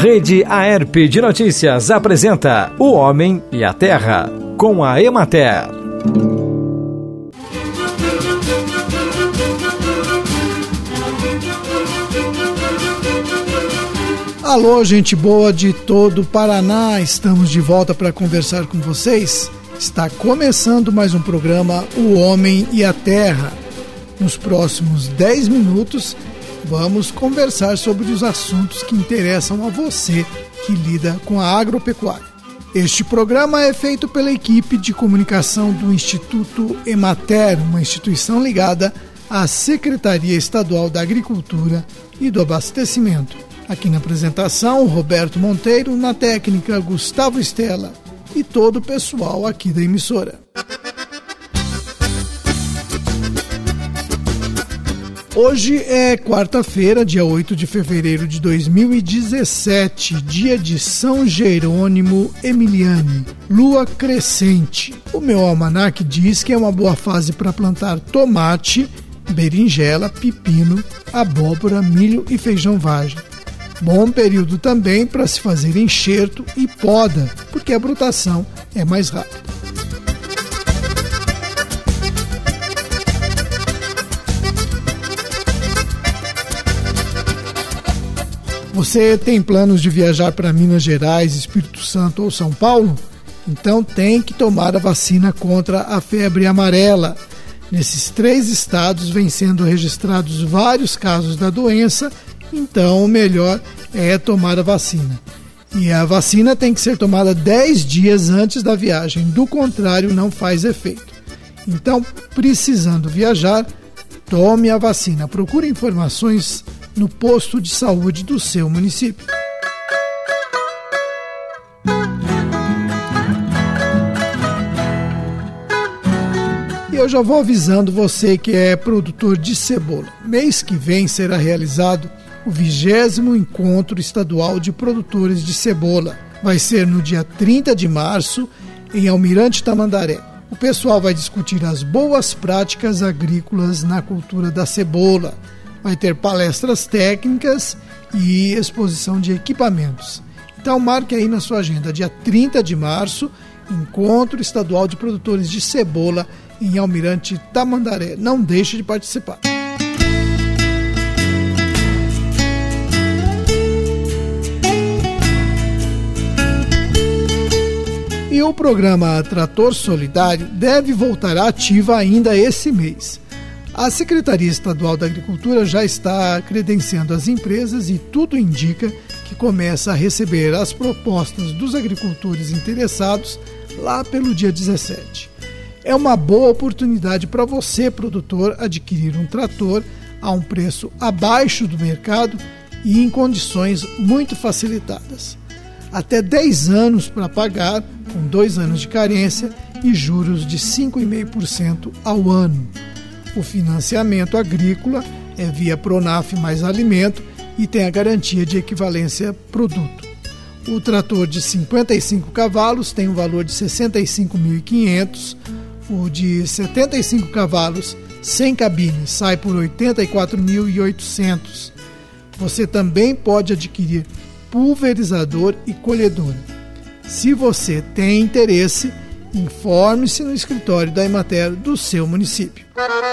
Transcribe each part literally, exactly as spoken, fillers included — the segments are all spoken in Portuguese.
Rede Aerp de Notícias apresenta O Homem e a Terra, com a Emater. Alô, gente boa de todo o Paraná, estamos de volta para conversar com vocês. Está começando mais um programa O Homem e a Terra. Nos próximos dez minutos, vamos conversar sobre os assuntos que interessam a você que lida com a agropecuária. Este programa é feito pela equipe de comunicação do Instituto Emater, uma instituição ligada à Secretaria Estadual da Agricultura e do Abastecimento. Aqui na apresentação, Roberto Monteiro, na técnica Gustavo Estela e todo o pessoal aqui da emissora. Hoje é quarta-feira, dia oito de fevereiro de dois mil e dezessete, dia de São Jerônimo Emiliani, lua crescente. O meu almanaque diz que é uma boa fase para plantar tomate, berinjela, pepino, abóbora, milho e feijão vagem. Bom período também para se fazer enxerto e poda, porque a brotação é mais rápida. Você tem planos de viajar para Minas Gerais, Espírito Santo ou São Paulo? Então tem que tomar a vacina contra a febre amarela. Nesses três estados vêm sendo registrados vários casos da doença, então o melhor é tomar a vacina. E a vacina tem que ser tomada dez dias antes da viagem, do contrário não faz efeito. Então, precisando viajar, tome a vacina. Procure informações no posto de saúde do seu município. E eu já vou avisando você que é produtor de cebola. Mês que vem será realizado o vigésimo Encontro Estadual de Produtores de Cebola. Vai ser no dia trinta de março, em Almirante Tamandaré. O pessoal vai discutir as boas práticas agrícolas na cultura da cebola. Vai ter palestras técnicas e exposição de equipamentos. Então marque aí na sua agenda, dia trinta de março, Encontro Estadual de Produtores de Cebola em Almirante Tamandaré. Não deixe de participar. E o programa Trator Solidário deve voltar à ativa ainda esse mês. A Secretaria Estadual da Agricultura já está credenciando as empresas e tudo indica que começa a receber as propostas dos agricultores interessados lá pelo dia dezessete. É uma boa oportunidade para você, produtor, adquirir um trator a um preço abaixo do mercado e em condições muito facilitadas. Até dez anos para pagar, com dois anos de carência e juros de cinco vírgula cinco por cento ao ano. O financiamento agrícola é via Pronaf mais alimento e tem a garantia de equivalência produto. O trator de cinquenta e cinco cavalos tem um valor de sessenta e cinco mil e quinhentos reais, o de setenta e cinco cavalos sem cabine sai por oitenta e quatro mil e oitocentos reais. Você também pode adquirir pulverizador e colhedora. Se você tem interesse, informe-se no escritório da Emater do seu município.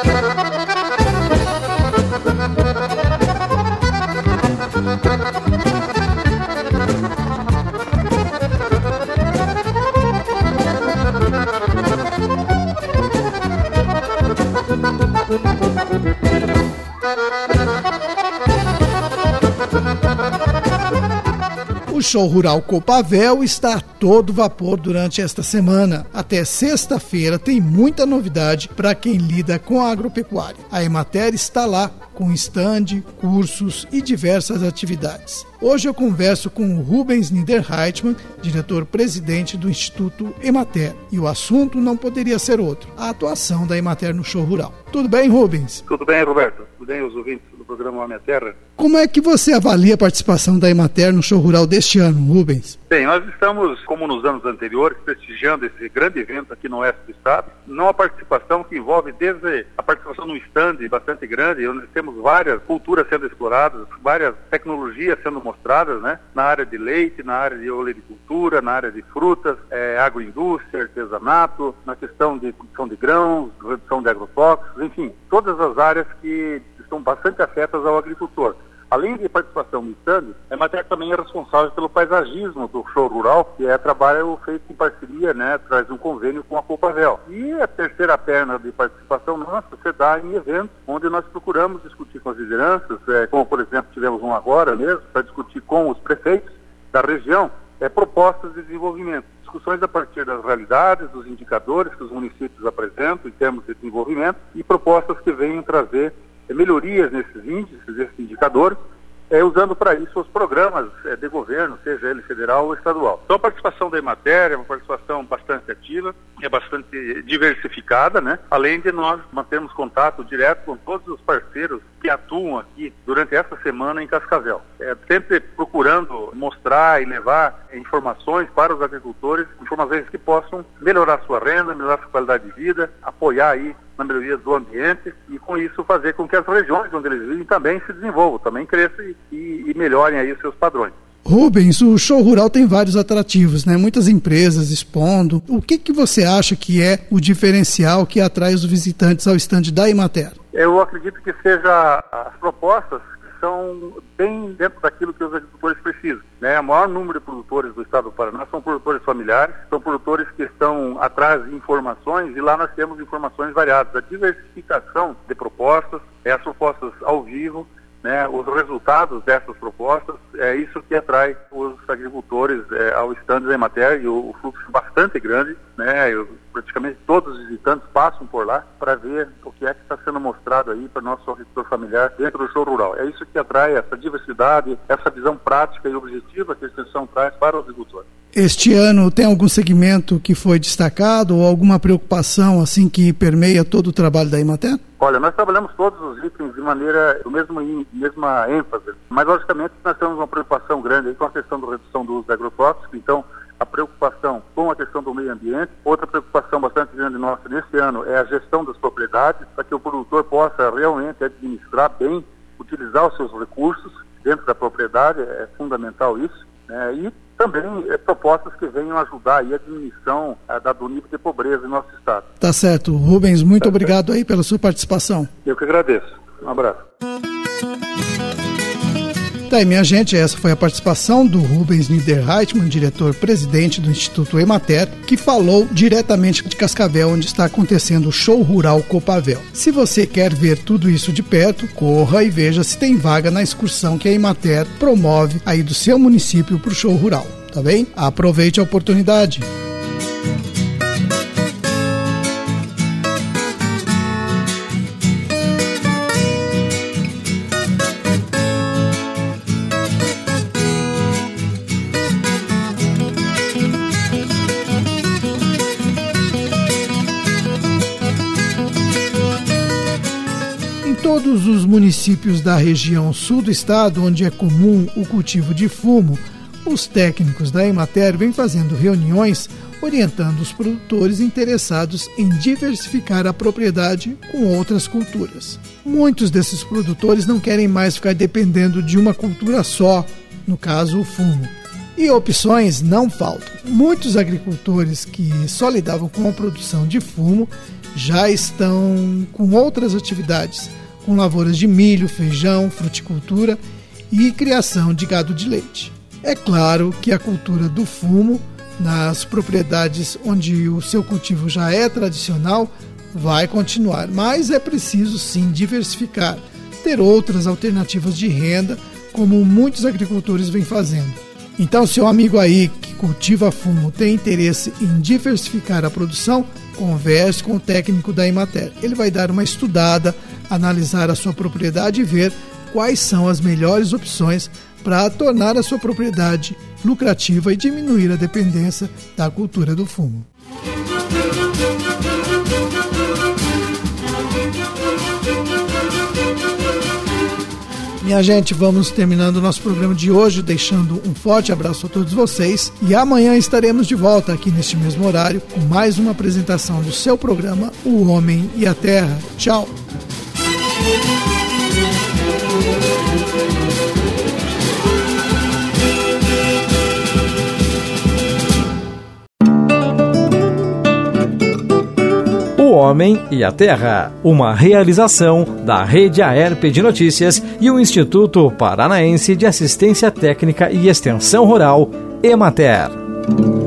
O show rural Copavel está a todo vapor durante esta semana. Até sexta-feira tem muita novidade para quem lida com a agropecuária. A Emater está lá com stand, cursos e diversas atividades. Hoje eu converso com o Rubens Niederreitmann, diretor-presidente do Instituto Emater. E o assunto não poderia ser outro, a atuação da Emater no show rural. Tudo bem, Rubens? Tudo bem, Roberto. Tudo bem, os ouvintes? Tudo programa A Minha Terra. Como é que você avalia a participação da Emater no Show Rural deste ano, Rubens? Bem, nós estamos, como nos anos anteriores, prestigiando esse grande evento aqui no oeste do estado, numa participação que envolve desde a participação no stand bastante grande, onde temos várias culturas sendo exploradas, várias tecnologias sendo mostradas, né, na área de leite, na área de olericultura, na área de frutas, é, agroindústria, artesanato, na questão de produção de grãos, redução de agrotóxicos, enfim, todas as áreas que estão bastante afetas ao agricultor. Além de participação no stand, a Emater também é responsável pelo paisagismo do show rural, que é trabalho feito em parceria, né, traz um convênio com a Copavel. E a terceira perna de participação nossa se dá em eventos, onde nós procuramos discutir com as lideranças, é, como por exemplo tivemos um agora mesmo, para discutir com os prefeitos da região, é, propostas de desenvolvimento. Discussões a partir das realidades, dos indicadores que os municípios apresentam em termos de desenvolvimento e propostas que venham trazer melhorias nesses índices, nesses indicadores, é, usando para isso os programas é, de governo, seja ele federal ou estadual. Então a participação da Emater é uma participação bastante ativa, é bastante diversificada, né? Além de nós mantermos contato direto com todos os parceiros que atuam aqui durante essa semana em Cascavel. É, sempre procurando mostrar e levar informações para os agricultores, informações que possam melhorar sua renda, melhorar sua qualidade de vida, apoiar aí na melhoria do ambiente e com isso fazer com que as regiões onde eles vivem também se desenvolvam, também cresçam e, e melhorem aí os seus padrões. Rubens, o Show Rural tem vários atrativos, né? Muitas empresas expondo. O que, que você acha que é o diferencial que atrai os visitantes ao estande da Emater? Eu acredito que seja as propostas que são bem dentro daquilo que os agricultores precisam, né? O maior número de produtores do estado do Paraná são produtores familiares, são produtores que estão atrás de informações e lá nós temos informações variadas. A diversificação de propostas, as propostas ao vivo, né, os resultados dessas propostas, é isso que atrai os agricultores é, ao stand da Emater, e o, o fluxo é bastante grande, né, eu, praticamente todos os visitantes passam por lá para ver o que é que está sendo mostrado aí para o nosso agricultor familiar dentro do show rural. É isso que atrai essa diversidade, essa visão prática e objetiva que a extensão traz para o agricultor. Este ano tem algum segmento que foi destacado ou alguma preocupação assim que permeia todo o trabalho da Emater? Olha, nós trabalhamos todos os itens de maneira, do mesmo, mesma ênfase, mas logicamente nós temos uma preocupação grande aí com a questão da redução do uso de agrotóxicos, então a preocupação com a questão do meio ambiente. Outra preocupação bastante grande nossa nesse ano é a gestão das propriedades, para que o produtor possa realmente administrar bem, utilizar os seus recursos dentro da propriedade, é fundamental isso, né? E também é, propostas que venham ajudar aí a diminuição é, da, do nível de pobreza em nosso estado. Tá certo. Rubens, muito tá obrigado certo. aí pela sua participação. Eu que agradeço. Um abraço. Tá, e minha gente, essa foi a participação do Rubens Niederreitmann, diretor-presidente do Instituto Emater, que falou diretamente de Cascavel, onde está acontecendo o Show Rural Copavel. Se você quer ver tudo isso de perto, corra e veja se tem vaga na excursão que a Emater promove aí do seu município para o Show Rural, tá bem? Aproveite a oportunidade. Todos os municípios da região sul do estado, onde é comum o cultivo de fumo, os técnicos da Emater vêm fazendo reuniões orientando os produtores interessados em diversificar a propriedade com outras culturas. Muitos desses produtores não querem mais ficar dependendo de uma cultura só, no caso o fumo. E opções não faltam. Muitos agricultores que só lidavam com a produção de fumo já estão com outras atividades, com lavouras de milho, feijão, fruticultura e criação de gado de leite. É claro que a cultura do fumo, nas propriedades onde o seu cultivo já é tradicional, vai continuar, mas é preciso sim diversificar, ter outras alternativas de renda, como muitos agricultores vêm fazendo. Então, seu amigo aí que cultiva fumo tem interesse em diversificar a produção, converse com o técnico da Emater. Ele vai dar uma estudada, analisar a sua propriedade e ver quais são as melhores opções para tornar a sua propriedade lucrativa e diminuir a dependência da cultura do fumo. Minha gente, vamos terminando o nosso programa de hoje, deixando um forte abraço a todos vocês. E amanhã estaremos de volta aqui neste mesmo horário com mais uma apresentação do seu programa O Homem e a Terra. Tchau! O Homem e a Terra, uma realização da Rede Aerp de Notícias e o Instituto Paranaense de Assistência Técnica e Extensão Rural, Emater.